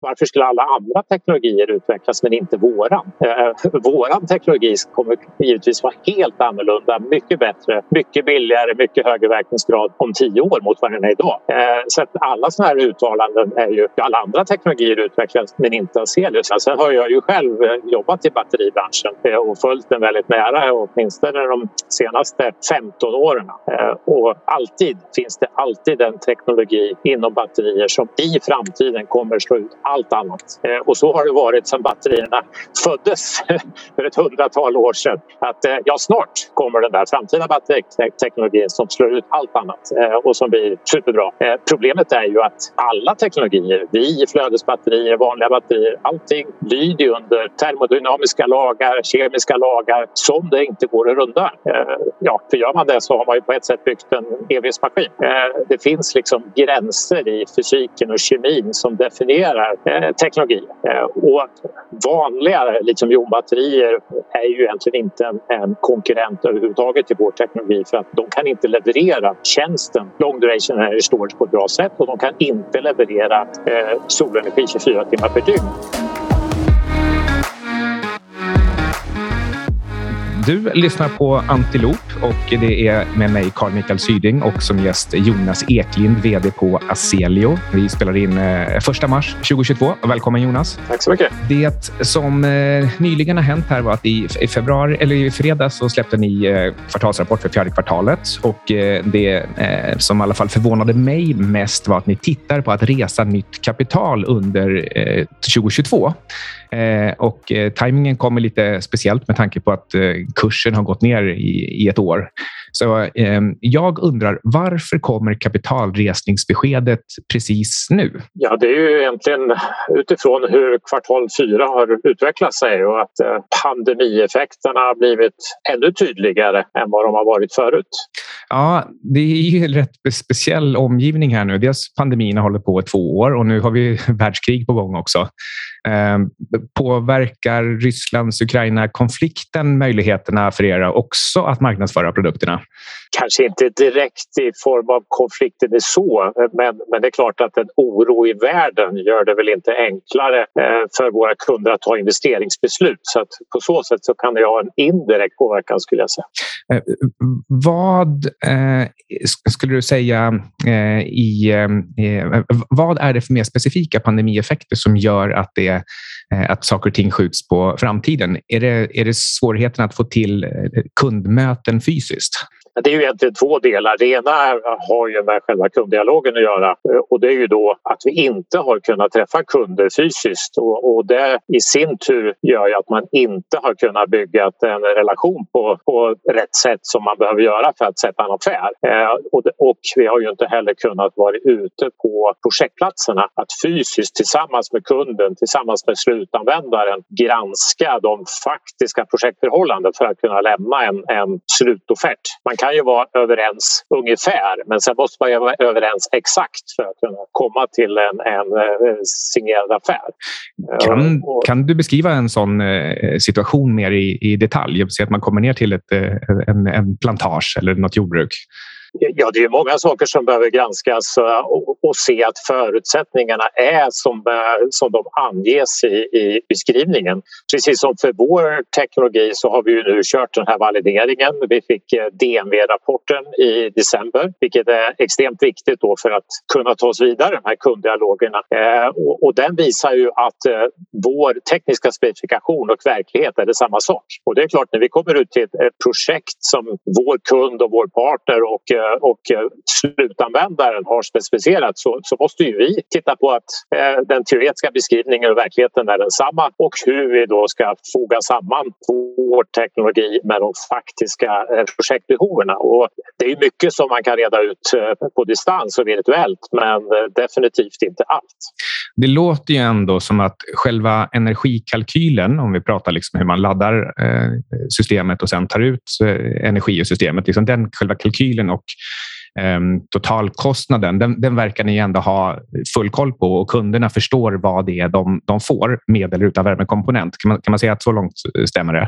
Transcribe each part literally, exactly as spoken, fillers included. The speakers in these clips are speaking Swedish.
varför skulle alla andra teknologier utvecklas men inte våran? Eh, våran teknologi kommer givetvis vara helt annorlunda, mycket bättre, mycket billigare, mycket högre verkningsgrad om tio år mot vad den är idag. Eh, så att alla sådana här uttalanden är ju alla andra teknologier utvecklas men inte Azelius. Sen har jag ju själv jobbat i batteribranschen eh, och följt den väldigt nära, åtminstone de senaste femton åren. Eh, och alltid finns det alltid en teknologi inom batterier som i framtiden kommer slå ut allt annat. Eh, och så har det varit sedan batterierna föddes för ett hundratal år sedan. Att eh, ja, snart kommer den där framtida batteriteknologin som slår ut allt annat eh, och som blir superbra. Eh, problemet är ju att alla teknologier, vi flödesbatterier, vanliga batterier, allting lyder under termodynamiska lagar, kemiska lagar som det inte går att runda. Eh, ja, för gör man det så har man ju på ett sätt byggt en evighetsmaskin. Eh, det finns liksom gränser i fysiken och kemin som definierar eh, teknologi. Eh, och vanliga litiumjonbatterier är ju egentligen inte en, en konkurrent överhuvudtaget till vår teknologi, för att de kan inte leverera tjänsten long duration energy storage på ett bra sätt, och de kan inte leverera eh, solenergi tjugofyra timmar per dygn. Du lyssnar på Antilop och det är med mig Carl Michael Syding och som gäst Jonas Eklind, vd på Azelio. Vi spelar in eh, första mars tjugohundratjugotvå. Välkommen Jonas. Tack så mycket. Det som eh, nyligen har hänt här var att i, i februari eller i fredags så släppte ni eh, kvartalsrapport för fjärde kvartalet, och eh, det eh, som i alla fall förvånade mig mest var att ni tittar på att resa nytt kapital under eh, tjugohundratjugotvå. Eh, och eh, tajmingen kommer lite speciellt med tanke på att eh, kursen har gått ner i, i ett år. Så eh, jag undrar, varför kommer kapitalresningsbeskedet precis nu? Ja, det är ju egentligen utifrån hur kvartal fyra har utvecklat sig och att eh, pandemieffekterna har blivit ännu tydligare än vad de har varit förut. Ja, det är ju en rätt speciell omgivning här nu. Dels pandemin har hållit på i två år och nu har vi världskrig på gång också. Eh, påverkar Rysslands Ukraina-konflikten möjligheterna för er också att marknadsföra produkterna? Kanske inte direkt i form av konflikter det så, men, men det är klart att en oro i världen gör det väl inte enklare eh, för våra kunder att ta investeringsbeslut. Så att på så sätt så kan det ha en indirekt påverkan, skulle jag säga. Eh, vad eh, skulle du säga eh, i eh, vad är det för mer specifika pandemieffekter som gör att det eh, att saker och ting skjuts på framtiden? Är det, är det svårigheten att få till kundmöten fysiskt? Det är ju egentligen två delar. Det ena har ju med själva kunddialogen att göra, och det är ju då att vi inte har kunnat träffa kunder fysiskt, och, och det i sin tur gör ju att man inte har kunnat bygga en relation på, på rätt sätt som man behöver göra för att sätta en affär. Eh, och, det, och vi har ju inte heller kunnat vara ute på projektplatserna att fysiskt tillsammans med kunden, tillsammans med slutanvändaren granska de faktiska projektförhållanden för att kunna lämna en, en slutoffert. Man kan ju vara överens ungefär, men sen måste man ju vara överens exakt för att kunna komma till en, en, en signerad affär. Kan, kan du beskriva en sån situation mer i, i detalj? Så att man kommer ner till ett, en, en plantage eller något jordbruk. Ja, det är många saker som behöver granskas och, och se att förutsättningarna är som, som de anges i, i beskrivningen. Precis som för vår teknologi så har vi ju nu kört den här valideringen. Vi fick D M V-rapporten i december, vilket är extremt viktigt då för att kunna ta oss vidare, de här kunddialogerna. Eh, och, och den visar ju att eh, vår tekniska specifikation och verklighet är det samma sak. Och det är klart, när vi kommer ut till ett, ett projekt som vår kund och vår partner och och slutanvändaren har specificerat, så, så måste ju vi titta på att eh, den teoretiska beskrivningen och verkligheten är densamma, och hur vi då ska foga samman vår teknologi med de faktiska eh, projektbehoven. Och det är mycket som man kan reda ut eh, på distans och virtuellt, men eh, definitivt inte allt. Det låter ju ändå som att själva energikalkylen, om vi pratar liksom hur man laddar eh, systemet och sen tar ut eh, energi ur systemet, liksom den själva kalkylen och eh, totalkostnaden, den, den verkar ni ändå ha full koll på, och kunderna förstår vad det är de, de får med eller utan värmekomponent. Kan man, kan man säga att så långt stämmer det?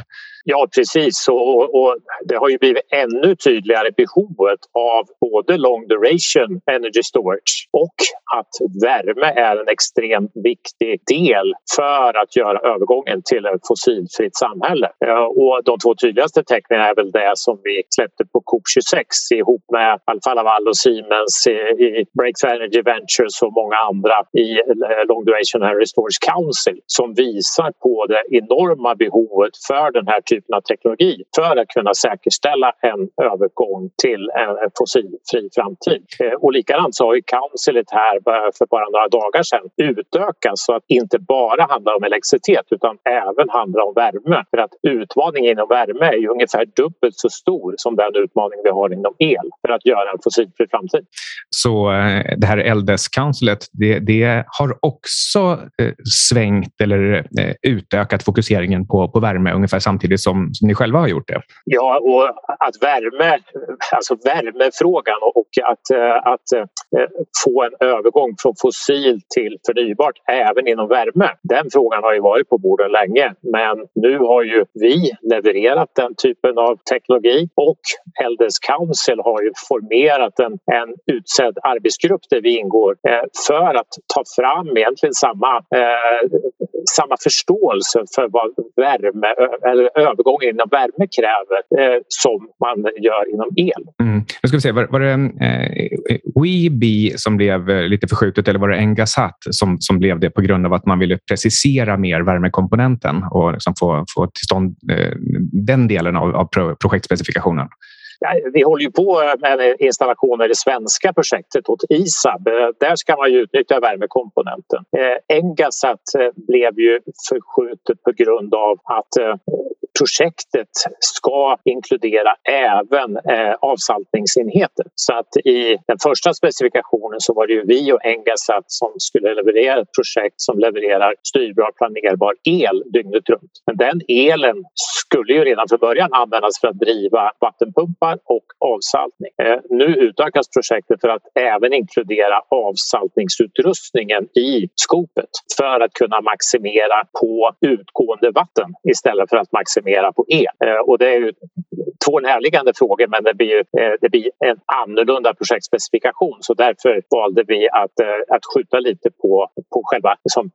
Ja, precis. Och, och det har ju blivit ännu tydligare behovet av både long duration energy storage och att värme är en extremt viktig del för att göra övergången till ett fossilfritt samhälle. Och de två tydligaste tecknen är väl det som vi släppte på C O P tjugosex ihop med Alfa Laval och Siemens i, i Breakthrough Energy Ventures och många andra i Long Duration Energy Storage Council, som visar på det enorma behovet för den här typen av teknologi för att kunna säkerställa en övergång till en fossilfri framtid. Och likadant så har ju Councilet här för bara några dagar sedan utökats så att inte bara handlar om elektricitet utan även handlar om värme. För att utmaningen inom värme är ju ungefär dubbelt så stor som den utmaning vi har inom el för att göra en fossilfri framtid. Så det här Eldes-councilet, det, det har också eh, svängt eller eh, utökat fokuseringen på, på värme ungefär samtidigt som, som ni själva har gjort det. Ja, och att värme, alltså värmefrågan och att, att få en övergång från fossil till förnybart även inom värme. Den frågan har ju varit på bordet länge, men nu har ju vi levererat den typen av teknologi och Eldes Council har ju formerat en, en utsedd arbetsgrupp där vi ingår eh, för att ta fram egentligen samma, eh, samma förståelse för vad värme eller övergången inom värme kräver eh, som man gör inom el. Mm. Nu ska vi se, var, var det eh, Weeby som blev lite förskjutet eller var det Engasat som, som blev det på grund av att man ville precisera mer värmekomponenten och liksom få, få till stånd eh, den delen av, av pro, projektspecifikationen? Ja, vi håller ju på med installationer i det svenska projektet åt I S A B. Där ska man ju utnyttja värmekomponenten. Eh, Engasat blev ju förskjutet på grund av att eh, projektet ska inkludera även eh, avsaltningsenheter. Så att i den första specifikationen så var det ju vi och Engasat som skulle leverera ett projekt som levererar styrbar planerbar el dygnet runt. Men den elen skulle ju redan från början användas för att driva vattenpumpar och avsaltning. Eh, nu utökas projektet för att även inkludera avsaltningsutrustningen i skopet för att kunna maximera på utgående vatten istället för att maximera på el. Eh, och det är ju två närliggande frågor, men det blir, ju, eh, det blir en annorlunda projektspecifikation, så därför valde vi att, eh, att skjuta lite på, på själva liksom,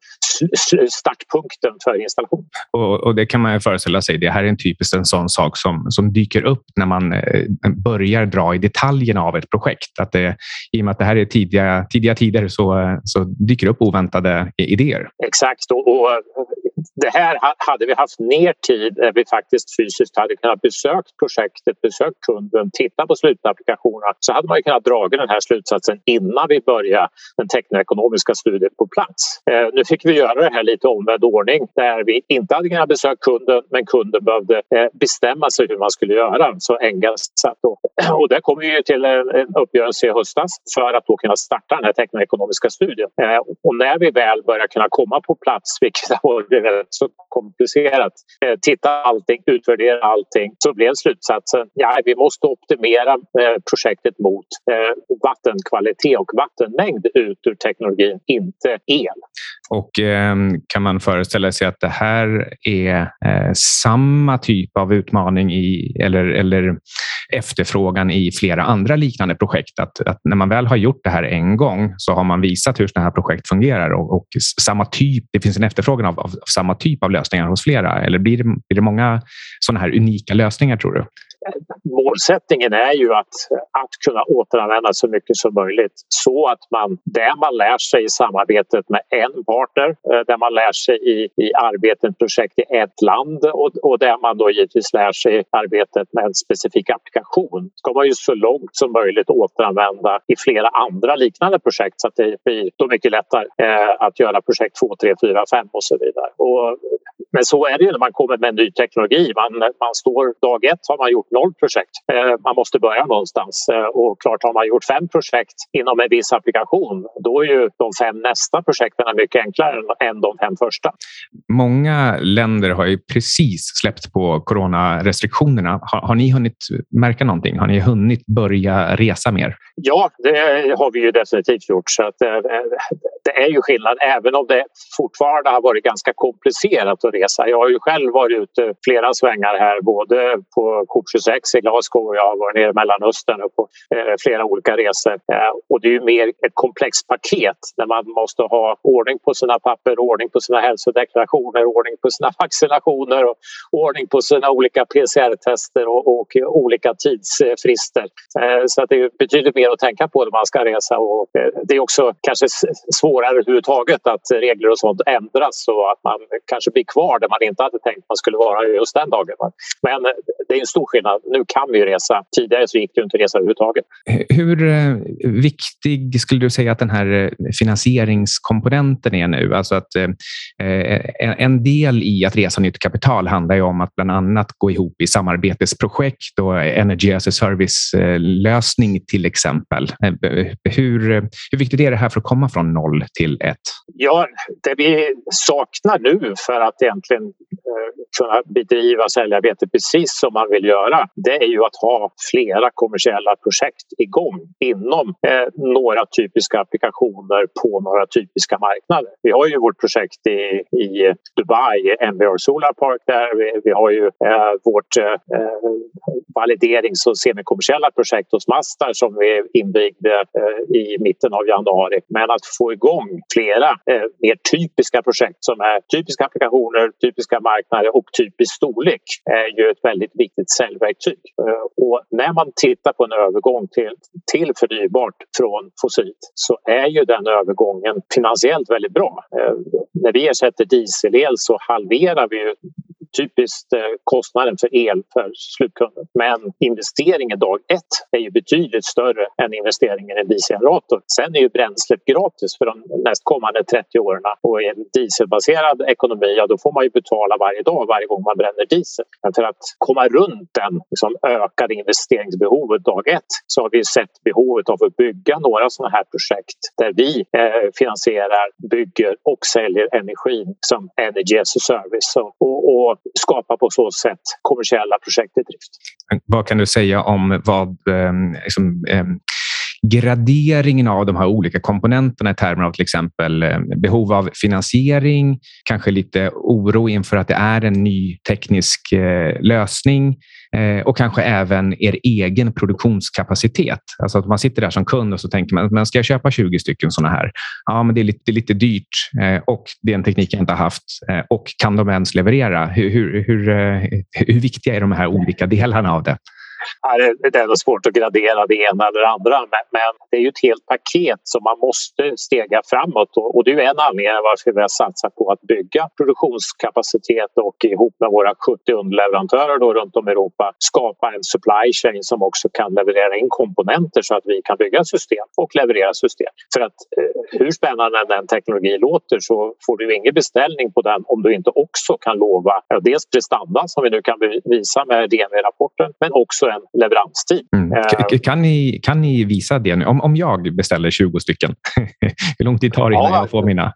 startpunkten för installation. Och, och det kan man ju föreställa sig, det här är en typiskt en sån sak som, som dyker upp när man eh, börjar dra i detaljerna av ett projekt. Att det, i och med att det här är tidiga, tidiga tider så, så dyker upp oväntade idéer. Exakt, och, och det här hade vi haft ner tid där vi faktiskt fysiskt hade kunnat besöka projektet, besöka kunden, titta på slutapplikationerna, så hade man ju kunnat dra den här slutsatsen innan vi började den teknoekonomiska studien på plats. Eh, nu fick vi göra det här lite omvänd ordning där vi inte hade kunnat besöka kunden, men kunden behövde eh, bestämma sig hur man skulle göra. Så Engasat då. Och där kom vi ju till en, en uppgörelse i höstas för att då kunna starta den här teknoekonomiska studien. Eh, och när vi väl börjar kunna komma på plats, vilket har varit så komplicerat, eh, titta allting, utvärdera allting, så blev slutsatsen ja, vi måste optimera eh, projektet mot eh, vattenkvalitet och vattenmängd ut ur teknologin, inte el. Och eh, kan man föreställa sig att det här är eh, samma typ av utmaning i, eller, eller efterfrågan i flera andra liknande projekt? Att, att när man väl har gjort det här en gång så har man visat hur sådana här projekt fungerar och, och samma typ, det finns en efterfrågan av, av, av samma typ av lösningar hos flera, eller blir det, blir det många sådana här unika lösningar, tror du? Målsättningen är ju att, att kunna återanvända så mycket som möjligt, så att man, där man lär sig i samarbetet med en partner, där man lär sig i, i arbetet projekt i ett land och, och där man då givetvis lär sig i arbetet med en specifik applikation, ska man ju så långt som möjligt återanvända i flera andra liknande projekt, så att det blir då mycket lättare eh, att göra projekt två, tre, fyra, fem och så vidare. Och, men så är det ju när man kommer med en ny teknologi. Man, man står dag ett har man gjort noll projekt. Eh, man måste börja någonstans. Eh, och klart, har man gjort fem projekt inom en viss applikation, då är ju de fem nästa projekten mycket enklare än de fem första. Många länder har ju precis släppt på coronarestriktionerna. Har, har ni hunnit märka någonting? Har ni hunnit börja resa mer? Ja, det har vi ju definitivt gjort. Så att, eh, det är ju skillnad, även om det fortfarande har varit ganska komplicerat att resa. Jag har ju själv varit ute flera svängar här, både på COP tjugosex i Glasgow och jag har varit nere i Mellanöstern och på eh, flera olika resor. Eh, och det är ju mer ett komplext paket där man måste ha ordning på sina papper, ordning på sina hälsodeklarationer, ordning på sina vaccinationer och ordning på sina olika P C R-tester och, och olika tidsfrister. Eh, så att det är betydligt mer att tänka på när man ska resa, och eh, det är också kanske svårare överhuvudtaget att regler och sånt ändras så att man kanske blir kvar där man inte hade tänkt man skulle vara just den dagen. Men det är en stor skillnad. Nu kan vi ju resa. Tidigare så gick det ju inte resa överhuvudtaget. Hur eh, viktig skulle du säga att den här finansieringskomponenten är nu? Alltså att eh, en del i att resa nytt kapital handlar ju om att bland annat gå ihop i samarbetesprojekt och Energy as a Service-lösning till exempel. Hur, hur viktigt är det här för att komma från noll till ett? Ja, det vi saknar nu för att egentligen eh, kunna bedriva säljarbete precis som man vill göra, det är ju att ha flera kommersiella projekt igång inom eh, några typiska applikationer på några typiska marknader. Vi har ju vårt projekt i, i Dubai, M B R Solar Park där. Vi, vi har ju eh, vårt eh, validerings- och semikommersiella projekt hos Mastar som vi invigde eh, i mitten av januari. Men att få igång flera eh, mer typiska projekt som är typiska applikationer, typiska marknader och typisk storlek är ju ett väldigt viktigt säljverktyg. Eh, och när man tittar på en övergång till, till förnybart från fossilt så är ju den övergången finansiellt väldigt bra. Eh, när vi ersätter dieselel så halverar vi ju typiskt eh, kostnaden för el för slutkunden. Men investeringen dag ett är ju betydligt större än investeringen i en dieselgenerator. Sen är ju bränslet gratis för de nästkommande trettio åren, och i en dieselbaserad ekonomi, ja, då får man ju betala varje dag varje gång man bränner diesel. Men för att komma runt den liksom, ökade investeringsbehovet dag ett så har vi sett behovet av att bygga några sådana här projekt där vi eh, finansierar, bygger och säljer energin som Energy as a Service och, och, och skapa på så sätt kommersiella projekt i drift. Vad kan du säga om vad eh, liksom, eh, graderingen av de här olika komponenterna i termer av till exempel eh, behov av finansiering, kanske lite oro inför att det är en ny teknisk eh, lösning eh, och kanske även er egen produktionskapacitet. Alltså att man sitter där som kund och så tänker man, men ska jag köpa tjugo stycken sådana här? Ja, men det är lite, det är lite dyrt eh, och det är en teknik jag inte har haft eh, och kan de ens leverera? Hur, hur, hur, eh, hur viktiga är de här olika delarna av det? Ja, det är svårt att gradera det ena eller det andra, men det är ju ett helt paket som man måste stega framåt, och det är ju en anledning varför vi har satsat på att bygga produktionskapacitet och ihop med våra sjuttio underleverantörer då runt om i Europa skapa en supply chain som också kan leverera in komponenter så att vi kan bygga system och leverera system. För att hur spännande den teknologi låter så får du ingen beställning på den om du inte också kan lova dels prestanda som vi nu kan visa med D M V-rapporten, men också en leveranstid. Mm. Kan, ni, kan ni visa det nu? Om, om jag beställer tjugo stycken, hur lång tid tar det innan ja. jag får mina?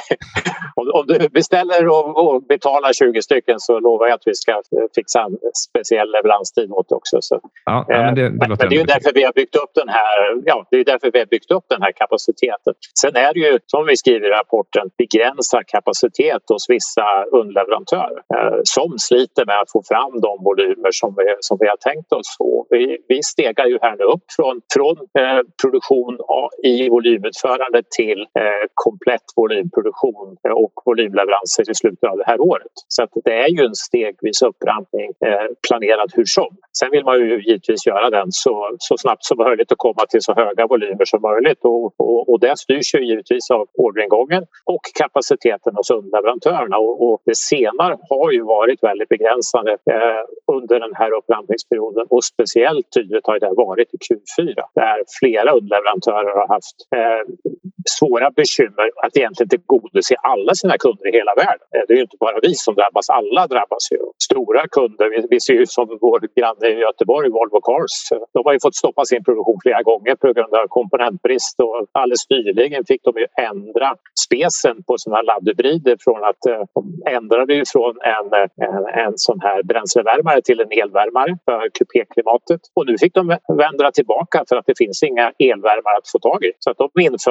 om, om du beställer och, och betalar tjugo stycken så lovar jag att vi ska fixa en speciell leveranstid åt också. Så. Ja, ja, men det, det, men, men det är ju därför vi har byggt upp den här, ja, det är därför vi har byggt upp den här kapaciteten. Sen är det ju, som vi skriver i rapporten, begränsad kapacitet hos vissa underleverantörer eh, som sliter med att få fram de volymer som vi, som vi har tänkt oss. Och vi, vi stegar ju här nu upp från, från eh, produktion i volymutförande till eh, komplett volymproduktion och volymleveranser i slutet av det här året. Så att det är ju en stegvis upprampning eh, planerad hur som. Sen vill man ju givetvis göra den så, så snabbt som möjligt och komma till så höga volymer som möjligt. Och, och, och det styrs ju givetvis av orderingången och kapaciteten hos underleverantörerna. Och, och det senare har ju varit väldigt begränsande eh, under den här upprampningsperioden. Och speciellt tydligt har det varit i Q fyra där flera underleverantörer har haft eh, svåra bekymmer att egentligen tillgodose alla sina kunder i hela världen. Det är ju inte bara vi som drabbas, alla drabbas ju. Stora kunder, vi, vi ser ju som vår granne i Göteborg, Volvo Cars, de har ju fått stoppa sin produktion flera gånger på grund av komponentbrist och alldeles nyligen fick de ju ändra specen på sådana här laddhybrider från att eh, de ändrade ju från en, en, en sån här bränslevärmare till en elvärmare för kupéklimatet och nu fick de vända tillbaka för att det finns inga elvärmare att få tag i. Så att de inför en bränsle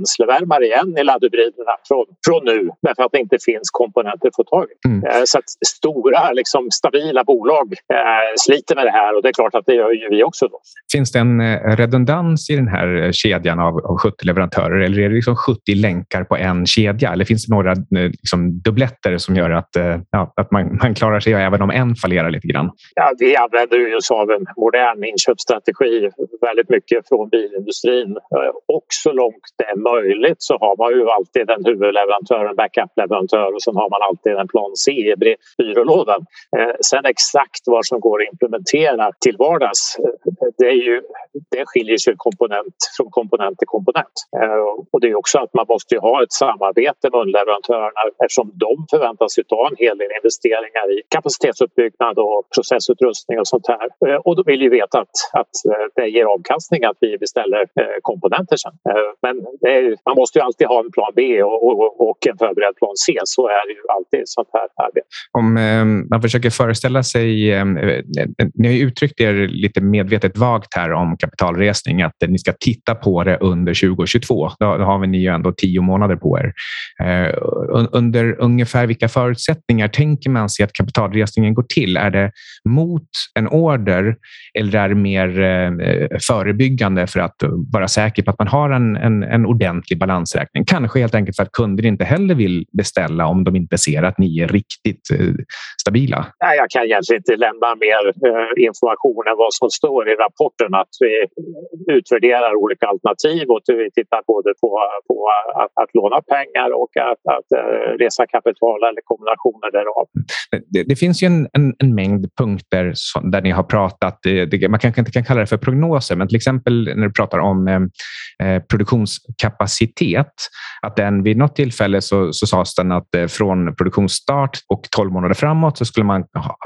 bränslevärmare igen i laddhybriderna från, från nu därför att det inte finns komponenter att få tag i. Mm. Så att stora, liksom, stabila bolag äh, sliter med det här och det är klart att det gör ju vi också då. Finns det en redundans i den här kedjan av, av sjuttio leverantörer eller är det liksom sjuttio länkar på en kedja eller finns det några liksom, dubbletter som gör att, ja, att man, man klarar sig även om en fallerar lite grann? Ja, vi använder ju oss av en modern inköpsstrategi väldigt mycket från bilindustrin och så långt det är möjligt så har man ju alltid en huvudleverantör, en backup-leverantör och sen har man alltid en plan C i byrålådan. Sen exakt vad som går att implementera till vardags, det, är ju, det skiljer sig komponent från komponent till komponent. Och det är också att man måste ha ett samarbete med underleverantörerna eftersom de förväntas ju ta en hel del investeringar i kapacitetsuppbyggnad och processutrustning och sånt här. Och då vill ju veta att, att det ger avkastning att vi beställer komponenter sen. Men det är, man måste ju alltid ha en plan B och, och, och en förberedd plan C. Så är det ju alltid sånt här arbete. Om eh, man försöker föreställa sig, eh, ni har ju uttryckt er lite medvetet vagt här om kapitalresning, att ni ska titta på det under tjugo tjugotvå. Då, då har vi ni ju ändå tio månader på er. Eh, under ungefär vilka förutsättningar tänker man sig att kapitalresningen går till? Är det mot en order eller är det mer eh, förebyggande för att vara säker på att man har en, en, en ordentlig balansräkning? Kanske helt enkelt för att kunder inte heller vill beställa om de inte ser att ni är riktigt eh, stabila. Nej, jag kan egentligen inte lämna mer eh, information än vad som står i rapporten. Att vi utvärderar olika alternativ och vi tittar både på, på att, att låna pengar och att, att uh, resa kapital eller kombinationer därav. Det, det finns ju en, en, en mängd punkter som, där ni har pratat, det, man kanske inte kan kalla det för prognoser, men till exempel när du pratar om eh, produktionskapacitet, att den vid något tillfälle så, så sades den att eh, från produktionsstart och tolv månader framåt så skulle man ha,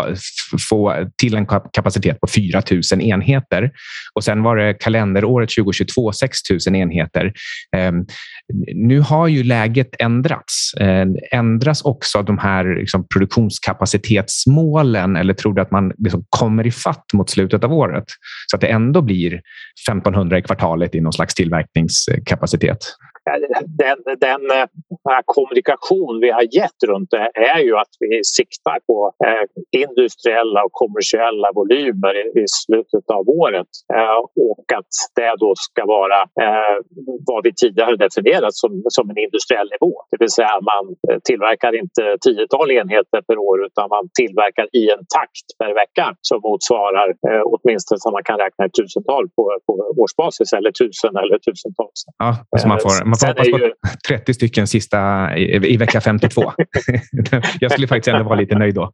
få till en kapacitet på fyra tusen enheter och sen var det kalenderåret tjugo tjugotvå sex tusen enheter. Eh, nu har ju läget ändrats. Eh, ändras också de här liksom, produktionskapacitetsmålen eller tror du att man liksom, kommer i fatt mot slutet av året så att det ändå blir femtonhundra i kvartalet i någon slags tillverkningskapacitet? Den, den här kommunikation vi har gett runt det är ju att vi siktar på eh, industriella och kommersiella volymer i, i slutet av året eh, och att det då ska vara eh, vad vi tidigare definierat som, som en industriell nivå. Det vill säga man tillverkar inte tiotal enheter per år utan man tillverkar i en takt per vecka som motsvarar eh, åtminstone som man kan räkna ett tusental på, på årsbasis eller tusen eller tusentals. Ja, så man får, man får hoppas på ju... trettio stycken sista i, i vecka femtiotvå. Jag skulle faktiskt ändå vara lite nöjd då.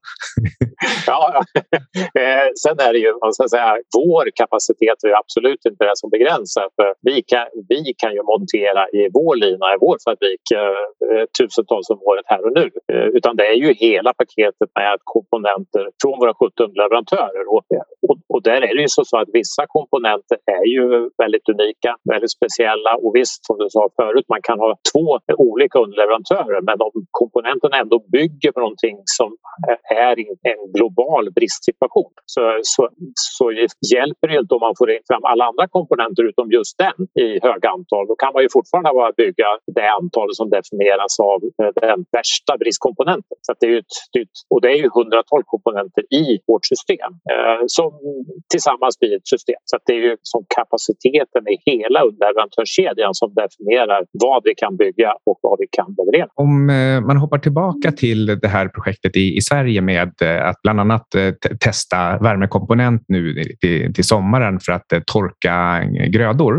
Ja, eh, sen är det ju, man ska säga, vår kapacitet är absolut inte det som begränsar. För vi, kan, vi kan ju montera i vår lina, i vår fabrik, eh, tusentals om året här och nu. Eh, utan det är ju hela paketet med komponenter från våra sjutton leverantörer. Och, och, och där är det ju så att vissa komponenter är ju väldigt unika, väldigt speciella och visst, som du sa förut, man kan ha två olika underleverantörer men om komponenterna ändå bygger på någonting som är en global bristsituation så, så, så hjälper det inte om man får in fram alla andra komponenter utom just den i höga antal. Då kan man ju fortfarande bara bygga det antal som definieras av den värsta bristkomponenten. Så det är ju ett, och det är ju hundratal komponenter i vårt system eh, som tillsammans blir ett system. Så det är ju som kapaciteten i hela underleverantörskedjan som definierar vad vi kan bygga och vad vi kan leverera. Om man hoppar tillbaka till det här projektet i, i Sverige med att bland annat t- testa värmekomponent nu till, till sommaren för att torka grödor.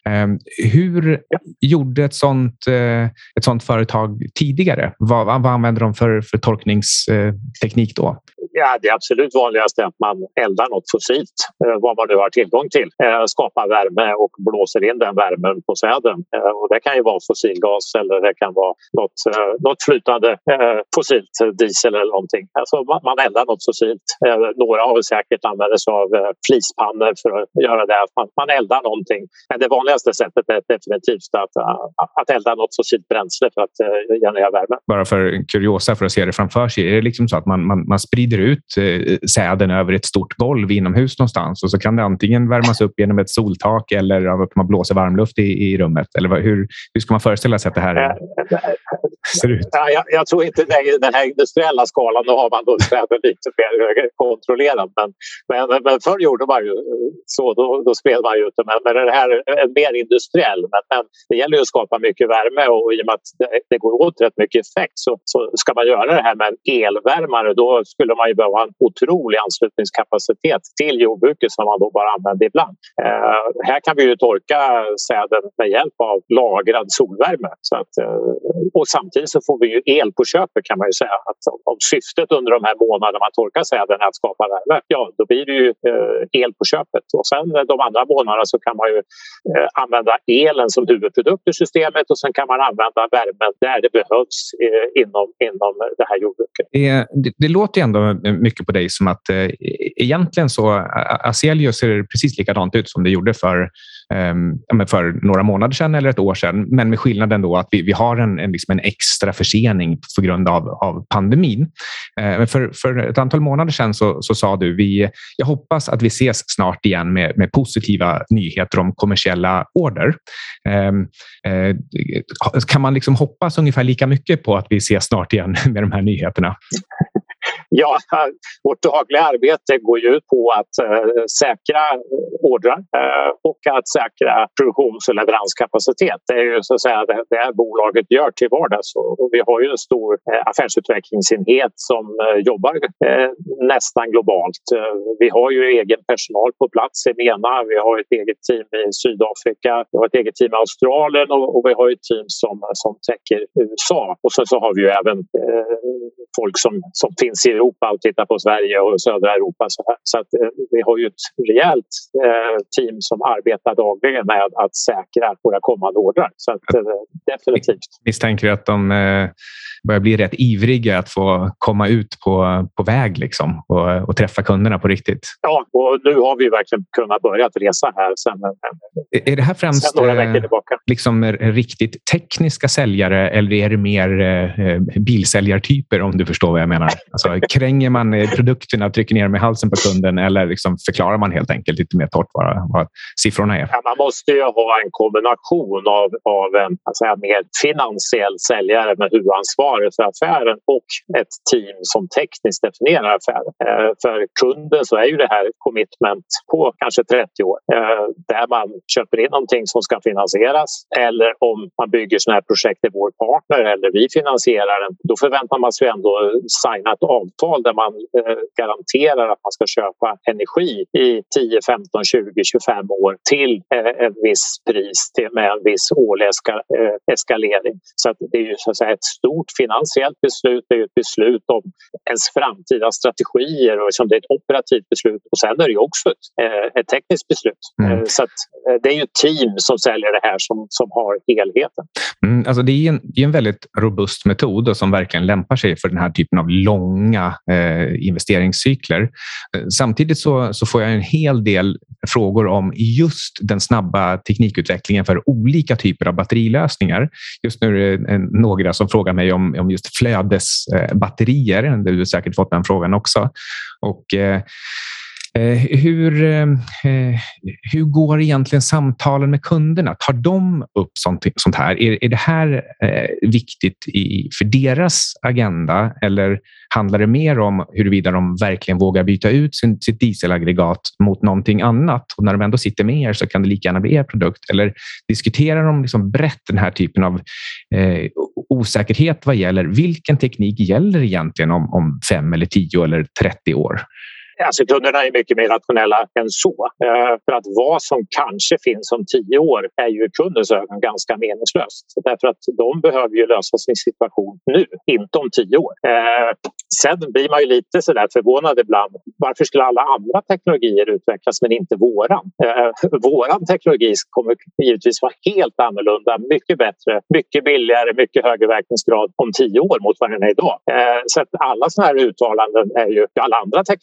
Hur gjorde ett sånt, ett sånt företag tidigare? Vad, vad använder de för, för torkningsteknik då? Ja, det absolut vanligaste är att man eldar något fossilt, vad man nu har tillgång till. Skapar värme och blåser in den värmen på säden. Och det kan ju vara fossilgas eller det kan vara något, något flytande fossilt, diesel eller någonting. Alltså man eldar något fossilt. Några har säkert använder sig av flispannor för att göra det. Man, man eldar någonting. Men det vanligaste sättet är definitivt att, att elda något fossilt bränsle för att generera värme. Bara för kuriosa, för att se det framför sig, är det liksom så att man, man, man sprider ut säden över ett stort golv inomhus någonstans och så kan det antingen värmas upp genom ett soltak eller av att man blåser varmluft i, i rummet? Eller hur, hur ska man föreställa sig att det här ser ut? Ja, jag, jag tror inte det är den här industriella skalan, då har man då lite mer kontrollerat. Men, men, men förr gjorde man ju så, då, då spred man ju ut det. Men, men det här är mer industriell. Men, men det gäller ju att skapa mycket värme, och i och med att det, det går åt rätt mycket effekt, så, så ska man göra det här med en elvärmare, då skulle man ju behöva ha en otrolig anslutningskapacitet till jordbruket som man då bara använder ibland. Eh, här kan vi ju torka säden med hjälp av lagrad solvärme. Så att, eh, och samtidigt så får vi ju el på köpet, kan man ju säga. Att om syftet under de här månaderna man torkar säden är att skapa värme, ja då blir det ju eh, el på köpet. Och sen de andra månaderna så kan man ju eh, använda elen som huvudprodukt i systemet, och sen kan man använda värmen där det behövs eh, inom, inom det här jordbruket. Det, det, det låter ju ändå mycket på dig som att eh, egentligen så Azelius ser precis likadant ut som det gjorde för, eh, för några månader sedan eller ett år sedan, men med skillnaden då att vi, vi har en, en, liksom en extra försening på grund av, av pandemin. Eh, för, för ett antal månader sedan så, så sa du, vi, jag hoppas att vi ses snart igen med, med positiva nyheter om kommersiella order. Eh, eh, kan man liksom hoppas ungefär lika mycket på att vi ses snart igen med de här nyheterna? Ja, vårt dagliga arbete går ju ut på att äh, säkra ordrar äh, och att säkra produktions- och leveranskapacitet. Det är ju så att säga det, det här bolaget gör till vardags, och vi har ju en stor äh, affärsutvecklingsenhet som äh, jobbar äh, nästan globalt. Äh, vi har ju egen personal på plats i MENA, vi har ett eget team i Sydafrika, vi har ett eget team i Australien, och, och vi har ett team som, som täcker U S A. Och sen så har vi ju även äh, folk som, som finns i Europa och tittar på Sverige och södra Europa. Så, här. Så att, eh, vi har ju ett rejält eh, team som arbetar dagligen med att säkra våra kommande ordrar. Så att, eh, definitivt. Misstänker att de eh, börjar bli rätt ivriga att få komma ut på, på väg liksom, och, och träffa kunderna på riktigt? Ja, och nu har vi verkligen kunnat börja resa här sen, är det här främst sen några veckor tillbaka. Liksom riktigt tekniska säljare, eller är det mer eh, bilsäljartyper, om du förstår vad jag menar? Alltså, kränger man produkterna, trycker ner dem i halsen på kunden, eller liksom förklarar man helt enkelt lite mer torrt vad, vad siffrorna är? Ja, man måste ju ha en kombination av, av en alltså, mer finansiell säljare med huvudansvaret för affären och ett team som tekniskt definierar affären. Eh, för kunden så är ju det här ett commitment på kanske trettio år eh, där man köper in någonting som ska finansieras, eller om man bygger sådana här projekt i vår partner eller vi finansierar den, då förväntar man sig ändå signa ett avtal där man eh, garanterar att man ska köpa energi i tio, femton, tjugo, tjugofem år till eh, en viss pris till, med en viss årlig eska, eh, eskalering. Så att det är ju så att säga ett stort finansiellt beslut, det är ju ett beslut om ens framtida strategier, och liksom det är ett operativt beslut, och sen är det ju också ett, eh, ett tekniskt beslut. Mm. Eh, så att eh, det är ju team som säljer det här som, som har helheten. Mm, alltså det är en, det är en väldigt robust metod och som verkligen lämpar sig för den här typen av långa eh, investeringscykler. Samtidigt så, så får jag en hel del frågor om just den snabba teknikutvecklingen för olika typer av batterilösningar. Just nu är det några som frågar mig om, om just flödesbatterier. Du har säkert fått den frågan också. Och eh, Hur, hur går egentligen samtalen med kunderna? Tar de upp sånt, sånt här? Är, är det här viktigt i, för deras agenda, eller handlar det mer om huruvida de verkligen vågar byta ut sin, sitt dieselaggregat mot någonting annat? Och när de ändå sitter med er så kan det lika gärna bli er produkt. Eller diskuterar de liksom brett den här typen av eh, osäkerhet vad gäller vilken teknik gäller egentligen om, om fem eller tio eller trettio år? Alltså kunderna är mycket mer rationella än så. För att vad som kanske finns om tio år är ju kundens ögon ganska meningslöst. Därför att de behöver ju lösa sin situation nu, inte om tio år. Sen blir man ju lite sådär förvånad ibland. Varför skulle alla andra teknologier utvecklas men inte våran? Våran teknologi kommer givetvis vara helt annorlunda, mycket bättre, mycket billigare, mycket högre verkningsgrad om tio år mot vad den är idag. Så att alla sådana här uttalanden är ju, alla andra teknologier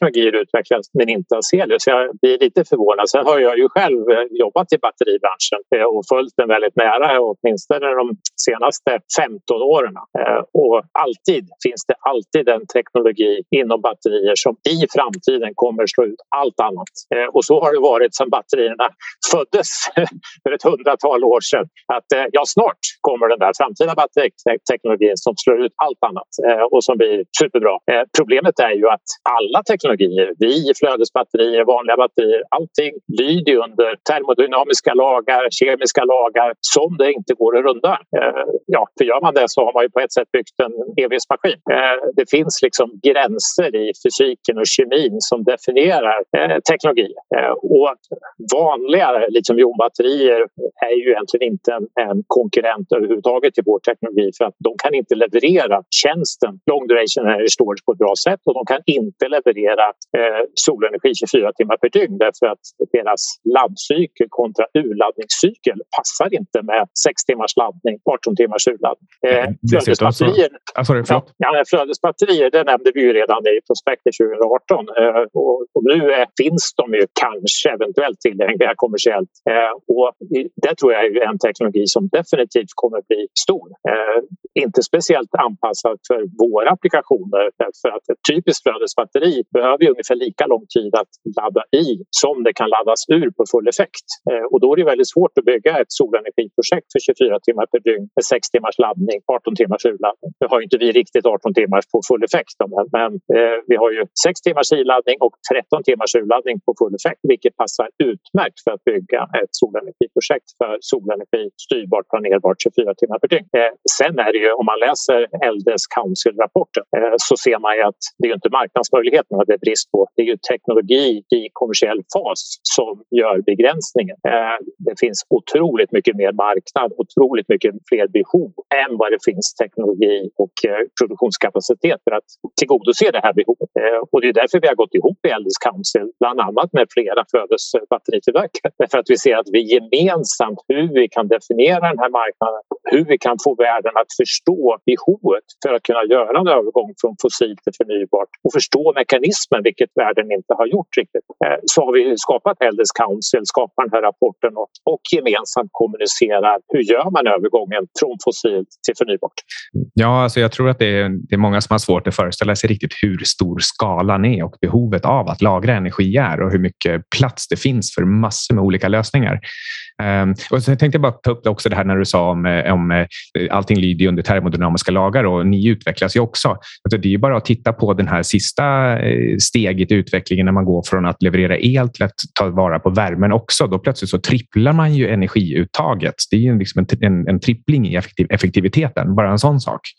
utvecklas men inte Azelius. Så jag blir lite förvånad. Sen har jag ju själv jobbat i batteribranschen och följt den väldigt nära, åtminstone de senaste femton åren. Och alltid finns det alltid en teknologi inom batterier som i framtiden kommer slå ut allt annat. Och så har det varit sedan batterierna föddes för ett hundratal år sedan. Att ja, snart kommer den där framtida batteriteknologin som slår ut allt annat och som blir superbra. Problemet är ju att alla teknologier, vi flödesbatterier, vanliga batterier, allting lyder under termodynamiska lagar, kemiska lagar som det inte går att runda. Ja, för gör man det så har man ju på ett sätt byggt en evighetsmaskin. Det finns liksom gränser i fysiken och kemin som definierar teknologi. Och vanliga litiumjonbatterier är ju egentligen inte en, en konkurrent överhuvudtaget till vår teknologi, för att de kan inte leverera tjänsten long duration energy storage på ett bra sätt, och de kan inte leverera eh, solenergi tjugofyra timmar per dygn, därför att deras laddcykel kontra urladdningscykel passar inte med sex timmars laddning, arton timmars urladdning. Eh, flödesbatterier, ah, sorry, ja, ja, flödesbatterier, det nämnde vi ju redan i prospektet tjugo arton, eh, och, och nu är, finns de ju kanske eventuellt tillgängliga kommersiellt, eh, och det tror jag är en teknologi som definitivt kommer att bli stor. Eh, inte speciellt anpassad för våra applikationer, därför att ett typiskt flödesbatteri behöver ju ungefär lika lång tid att ladda i som det kan laddas ur på full effekt. Eh, och då är det väldigt svårt att bygga ett solenergiprojekt för tjugofyra timmar per dygn med sex timmars laddning, arton timmars urladdning. Nu har ju inte vi riktigt arton timmars på full effekt, men, men eh, vi har ju sex timmars iladdning och tretton timmars urladdning på full effekt, vilket passar utmärkt för att bygga ett solenergiprojekt för solenergi styrbart, planerbart tjugofyra timmar per dygn. Eh, sen är det ju, om man läser Elders Council-rapporten eh, så ser man ju att det är ju inte marknadsmöjligheterna det är brist på. Det är ju teknologi i kommersiell fas som gör begränsningen. Eh, det finns otroligt mycket mer marknad, otroligt mycket fler behov än vad det finns teknologi och eh, produktionskapacitet för att tillgodose det här behovet. Eh, och det är därför vi har gått ihop i Elders Council, bland annat med flera flödesbatteritillverkare. Därför att vi ser att vi gemensamt hur vi kan definiera den här marknaden, hur vi kan få världen att förstå behovet för att kunna göra en övergång från fossilt till förnybart och förstå mekanismen, vilket världen inte har gjort riktigt. Så har vi skapat Elders Council, skapat den här rapporten och, och gemensamt kommunicerar hur gör man övergången från fossilt till förnybart. Ja, alltså jag tror att det är, det är många som har svårt att föreställa sig riktigt hur stor skalan är och behovet av att lagra energi är och hur mycket plats det finns för massor med olika lösningar. Um, och så tänkte jag bara ta upp också det här när du sa om, om allting lyder under termodynamiska lagar, och ni utvecklas ju också. Alltså det är ju bara att titta på den här sista steget i utvecklingen när man går från att leverera el till att ta vara på värmen också. Då plötsligt så tripplar man ju energiuttaget. Det är ju liksom en, en, en trippling i effektiv, effektiviteten, bara en sån sak.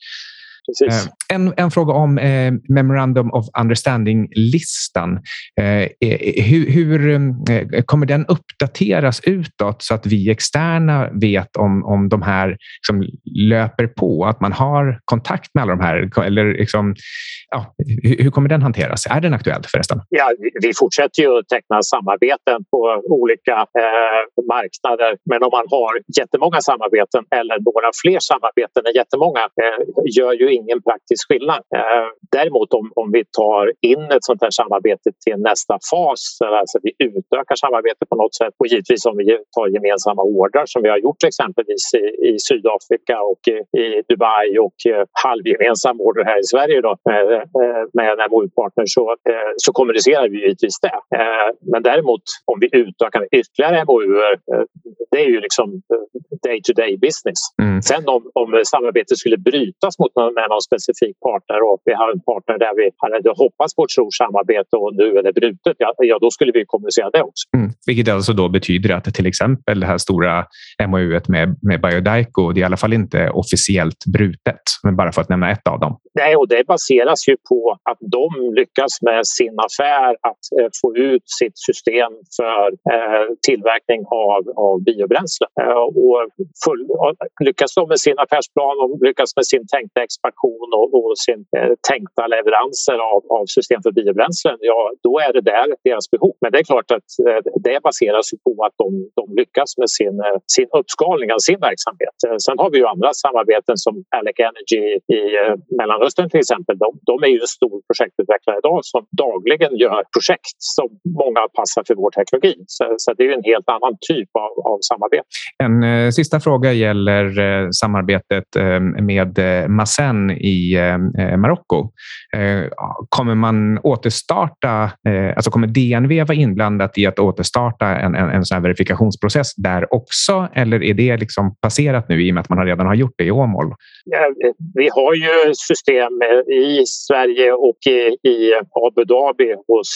En, en fråga om eh, Memorandum of Understanding-listan. Eh, hur hur eh, kommer den uppdateras utåt så att vi externa vet om, om de här liksom, löper på? Att man har kontakt med alla de här? Eller, liksom, ja, hur, hur kommer den hanteras? Är den aktuell förresten? Ja, vi fortsätter ju att teckna samarbeten på olika eh, marknader. Men om man har jättemånga samarbeten eller några fler samarbeten än jättemånga eh, gör ju ingen praktisk skillnad. Eh, däremot om, om vi tar in ett sånt här samarbete till nästa fas, alltså vi utökar samarbetet på något sätt, och givetvis om vi tar gemensamma ordrar som vi har gjort exempelvis i, i Sydafrika och i, i Dubai och eh, halvgemensam order här i Sverige då, med, med en M O U-partner, så, eh, så kommunicerar vi givetvis det. Eh, men däremot om vi utökar ytterligare M O U-er, eh, det är ju liksom day-to-day business. Mm. Sen om, om samarbetet skulle brytas mot någon, någon specifik partner och vi har en partner där vi hade hoppats på ett stort samarbete och nu är det brutet, ja, ja då skulle vi kommunicera det också. Mm. Vilket alltså då betyder att till exempel det här stora M O U-et med, med Biodaico, det är i alla fall inte officiellt brutet, men bara för att nämna ett av dem. Nej, och det baseras ju på att de lyckas med sin affär att eh, få ut sitt system för eh, tillverkning av, av biobränsle. Eh, och full, och lyckas de med sin affärsplan och lyckas med sin tänkta expansion och, och sin eh, tänk distinkta leveranser av, av system för biobränslen, ja då är det där deras behov. Men det är klart att det baseras på att de, de lyckas med sin, sin uppskalning av sin verksamhet. Sen har vi ju andra samarbeten som Alec Energy i Mellanöstern till exempel. De, de är ju en stor projektutvecklare idag som dagligen gör projekt som många passar för vår teknologi. Så, så det är ju en helt annan typ av, av samarbete. En eh, sista fråga gäller eh, samarbetet eh, med eh, Masen i eh, Marocko. Eh, kommer man återstarta, eh, alltså kommer D N V vara inblandat i att återstarta en, en, en sån här verifikationsprocess där också? Eller är det liksom passerat nu i och med att man redan har gjort det i Åmål? Ja, vi har ju system i Sverige och i, i Abu Dhabi hos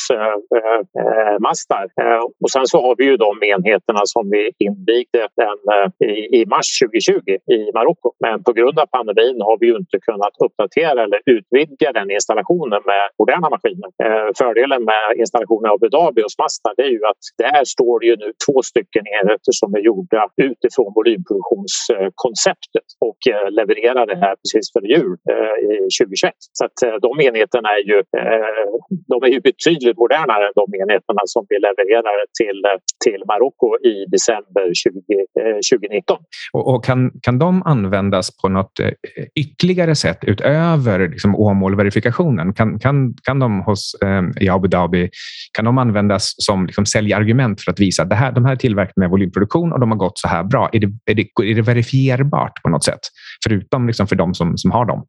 eh, eh, Mastar. Eh, och sen så har vi ju de enheterna som vi invigde den, eh, i, i mars tjugohundratjugo i Marocko. Men på grund av pandemin har vi ju inte kunnat uppdatera eller utvidga den installationen med moderna maskiner. Eh, fördelen med installationen av Abu Dhabi hos Mastar är ju att där står det ju nu två stycken enheter som är gjorda utifrån volymproduktionskonceptet och eh, levererar det här precis för jul eh, i tjugohundratjugoett. Så att eh, de enheterna är ju, eh, de är ju betydligt modernare än de enheterna som vi levererar till, till Marocko i december tjugo, eh, tjugonitton. Och, och kan, kan de användas på något eh, ytterligare sätt utöver liksom, Åmål-verifikationen? Kan, kan, kan de hos eh, i Abu Dhabi kan de användas som liksom, säljargument för att visa att det här, de här är tillverkade med volymproduktion och de har gått så här bra? Är det, är det, är det verifierbart på något sätt? Förutom liksom, för de som, som har dem?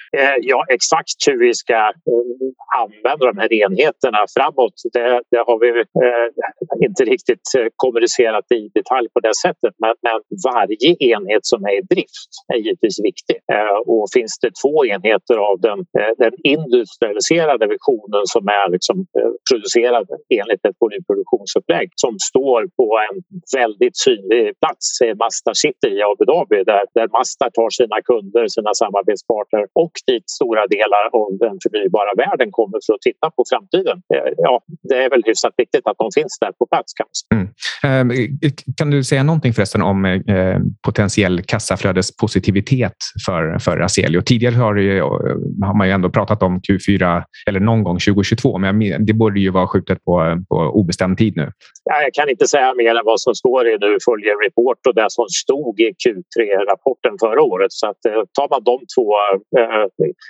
Ja, exakt hur vi ska använda de här enheterna framåt, det, det har vi eh, inte riktigt kommunicerat i detalj på det sättet. Men, men varje enhet som är i drift är givetvis viktig. Eh, och finns det två enheter av den, eh, den industrialiserade versionen som är liksom, eh, producerad enligt ett volymproduktionsupplägg som står på en väldigt synlig plats i Mastar City i Abu Dhabi där, där Mastar tar sina kunder, sina samarbetspartner och dit stora delar av den förnybara världen kommer för att titta på framtiden. Ja, det är väl hyfsat viktigt att de finns där på plats kanske. Mm. Eh, kan du säga någonting förresten om eh, potentiell kassaflödespositivitet för, för Azelio? Tidigare har, det ju, har man ju ändå pratat om Q fyra eller någon gång tjugohundratjugotvå, men det borde ju vara skjutet på, på obestämd tid nu. Ja, jag kan inte säga mer än vad som står i nu följer report och det som stod i Q tre-rapporten förra året. Så att, tar man de två eh,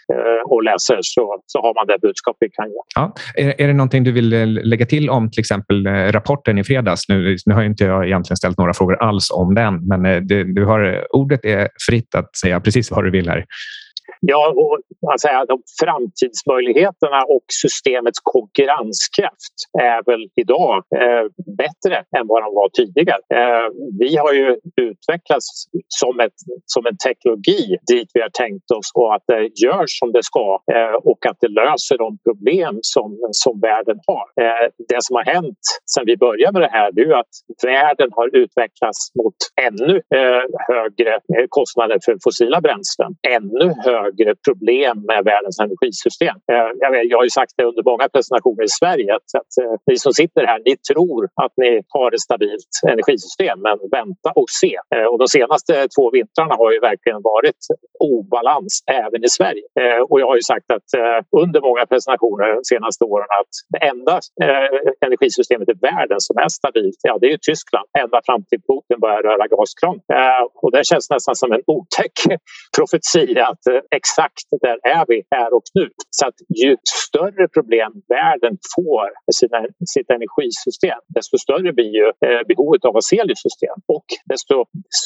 och läser så, så har man det budskap vi kan ge. Ja. Är, är det någonting du vill lägga till om till exempel rapporten i fredags? Nu, nu har inte jag egentligen ställt några frågor alls om den, men det, du har, ordet är fritt att säga precis vad du vill här. Ja, och alltså, de framtidsmöjligheterna och systemets konkurrenskraft är väl idag eh, bättre än vad de var tidigare. Eh, vi har ju utvecklats som, ett, som en teknologi dit vi har tänkt oss och att det görs som det ska eh, och att det löser de problem som, som världen har. Eh, det som har hänt sedan vi började med det här är ju att världen har utvecklats mot ännu eh, högre kostnader för fossila bränslen, ännu högre problem med världens energisystem. Jag, vet, jag har ju sagt det under många presentationer i Sverige att, att ni som sitter här, ni tror att ni har ett stabilt energisystem, men vänta och se. Och de senaste två vintrarna har ju verkligen varit obalans även i Sverige. Och jag har ju sagt att under många presentationer de senaste åren att det enda energisystemet i världen som är stabilt, ja det är ju Tyskland. Ända fram till Putin börjar röra gaskran. Och det känns nästan som en otäck profetia att exakt där är vi här och nu. Så att ju större problem världen får med sina, sitt energisystem, desto större blir ju eh, behovet av Azelio-system. Och desto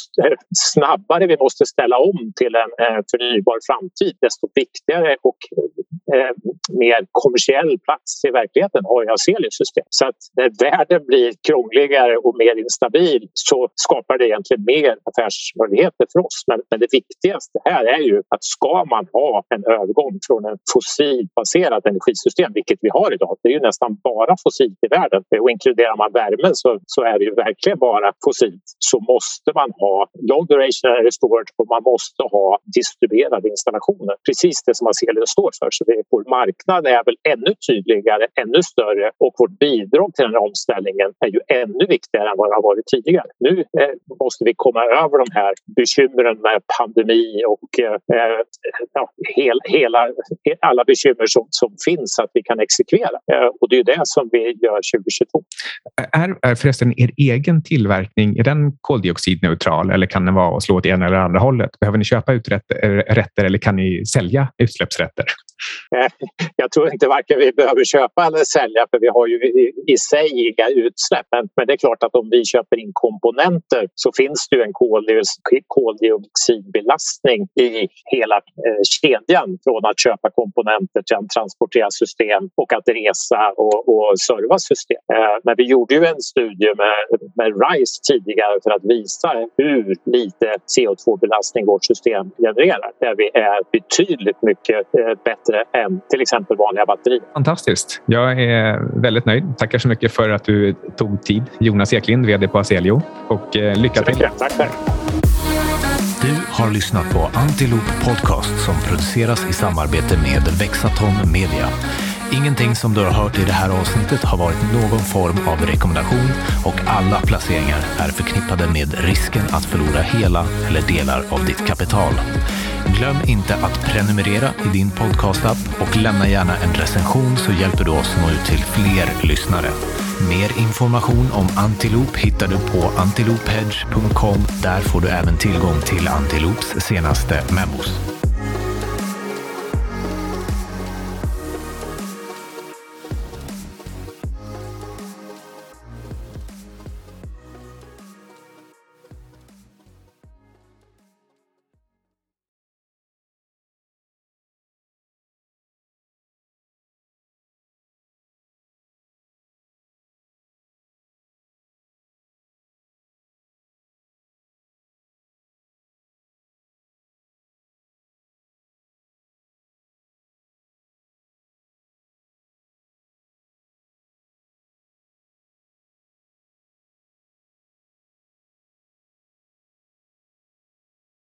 snabbare vi måste ställa om till en eh, förnybar framtid, desto viktigare och eh, mer kommersiell plats i verkligheten har ju Azelio-system. Så att när världen blir krångligare och mer instabil så skapar det egentligen mer affärsmöjligheter för oss. Men, men det viktigaste här är ju att ska man ha en övergång från en fossilbaserad energisystem, vilket vi har idag. Det är ju nästan bara fossilt i världen. Och inkluderar man värmen så, så är det ju verkligen bara fossilt. Så måste man ha long duration storage och man måste ha distribuerade installationer. Precis det som Azelio står för. Så vi, vår marknad är väl ännu tydligare, ännu större och vårt bidrag till den här omställningen är ju ännu viktigare än vad det har varit tidigare. Nu eh, måste vi komma över de här bekymren med pandemi och eh, ja, hel, hela, alla bekymmer som, som finns att vi kan exekvera. Eh, och det är det som vi gör tjugohundratjugotvå. Är, är förresten er egen tillverkning, är den koldioxidneutral eller kan den vara och slå åt ena eller andra hållet? Behöver ni köpa ut rätter, rätter eller kan ni sälja utsläppsrätter? Jag tror inte varken vi behöver köpa eller sälja, för vi har ju i, i sig inga utsläpp. Men, men det är klart att om vi köper in komponenter så finns det ju en koldioxidbelastning i hela eh, kedjan från att köpa komponenter till att transportera system och att resa och, och serva system. Eh, men vi gjorde ju en studie med, med RISE tidigare för att visa hur lite C O två-belastning vårt system genererar. Där vi är betydligt mycket eh, bättre än till exempel vanliga batterier. Fantastiskt. Jag är väldigt nöjd. Tackar så mycket för att du tog tid. Jonas Eklind, vd på Azelio. Och eh, lycka till. Tack för det. Du har lyssnat på Antiloop Podcast som produceras i samarbete med Vexatom Media. Ingenting som du har hört i det här avsnittet har varit någon form av rekommendation och alla placeringar är förknippade med risken att förlora hela eller delar av ditt kapital. Glöm inte att prenumerera i din podcastapp och lämna gärna en recension så hjälper du oss nå ut till fler lyssnare. Mer information om Antiloop hittar du på antiloop hedge punkt com. Där får du även tillgång till Antiloops senaste memos.